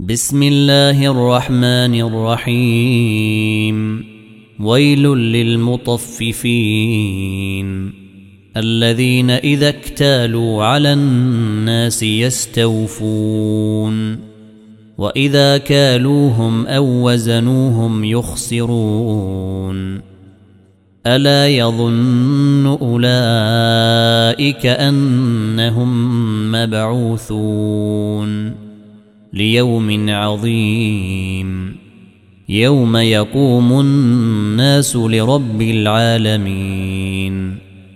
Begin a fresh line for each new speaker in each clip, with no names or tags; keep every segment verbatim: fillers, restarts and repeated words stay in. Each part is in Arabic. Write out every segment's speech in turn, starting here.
بسم الله الرحمن الرحيم. ويل للمطففين الذين إذا اكتالوا على الناس يستوفون وإذا كالوهم أو وزنوهم يخسرون. ألا يظن أولئك أنهم مبعوثون ليوم عظيم يوم يقوم الناس لرب العالمين.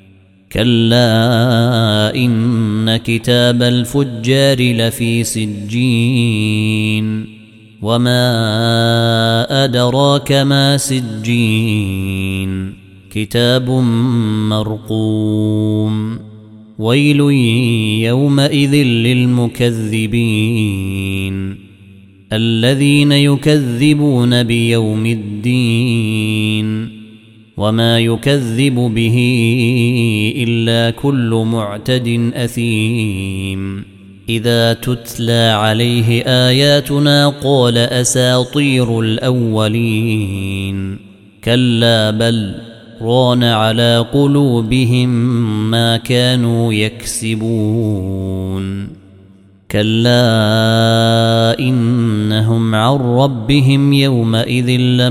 كلا إن كتاب الفجار لفي سجين وما أدراك ما سجين كتاب مرقوم. ويل يومئذ للمكذبين الذين يكذبون بيوم الدين وما يكذب به إلا كل معتد أثيم. إذا تتلى عليه آياتنا قال أساطير الأولين. كلا بل ران على قلوبهم ما كانوا يكسبون. كلا إنهم عن ربهم يومئذ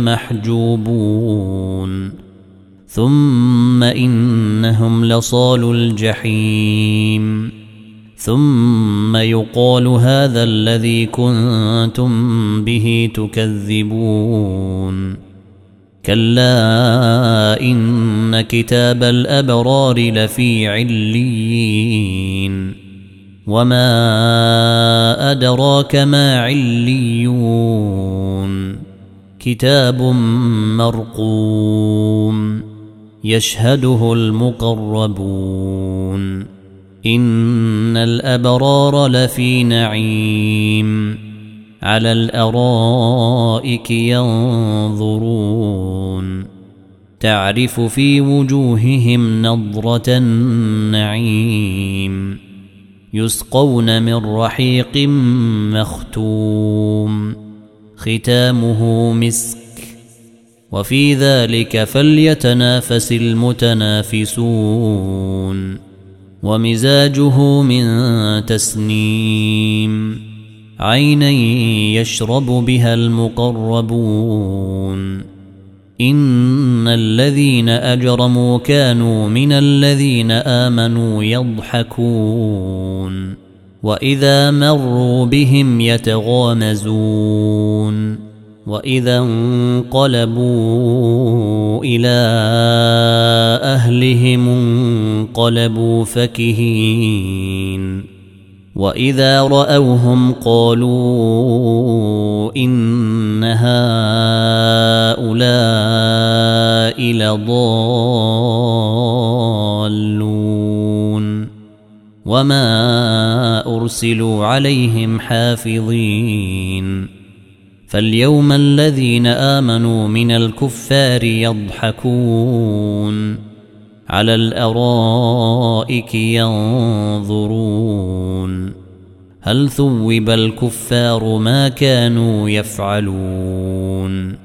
لمحجوبون ثم إنهم لصالوا الجحيم ثم يقال هذا الذي كنتم به تكذبون. كلا إن كتاب الأبرار لفي عليين وما أدراك ما عليون كتاب مرقوم يشهده المقربون. إن الأبرار لفي نعيم على الأرائك ينظرون تعرف في وجوههم نضرة النعيم يسقون من رحيق مختوم ختامه مسك وفي ذلك فليتنافس المتنافسون. ومزاجه من تسنيم عينا يشرب بها المقربون. إن الذين أجرموا كانوا من الذين آمنوا يضحكون وإذا مروا بهم يتغامزون وإذا انقلبوا إلى أهلهم انقلبوا فكهين وإذا رأوهم قالوا إن هؤلاء لضالون وما أرسلوا عليهم حافظين. فاليوم الذين آمنوا من الكفار يضحكون على الأرائك ينظرون هل ثوب الكفار ما كانوا يفعلون.